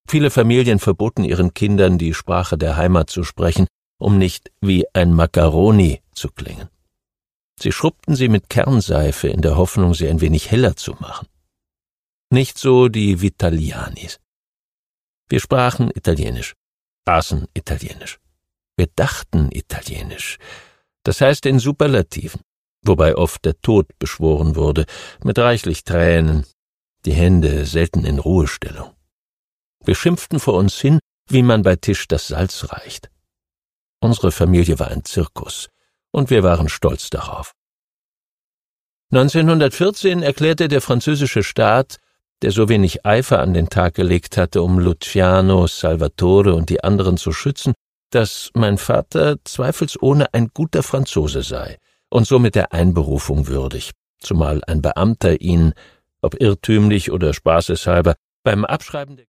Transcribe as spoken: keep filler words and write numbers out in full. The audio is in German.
Viele Familien verboten ihren Kindern, die Sprache der Heimat zu sprechen, um nicht wie ein Makkaroni zu klingen. Sie schrubbten sie mit Kernseife in der Hoffnung, sie ein wenig heller zu machen. Nicht so die Vitalianis. Wir sprachen Italienisch, aßen Italienisch. Wir dachten Italienisch, das heißt in Superlativen, wobei oft der Tod beschworen wurde, mit reichlich Tränen, die Hände selten in Ruhestellung. Wir schimpften vor uns hin, wie man bei Tisch das Salz reicht. Unsere Familie war ein Zirkus, und wir waren stolz darauf. neunzehnhundertvierzehn erklärte der französische Staat, der so wenig Eifer an den Tag gelegt hatte, um Luciano, Salvatore und die anderen zu schützen, dass mein Vater zweifelsohne ein guter Franzose sei und somit der Einberufung würdig, zumal ein Beamter ihn, ob irrtümlich oder spaßeshalber, beim Abschreiben der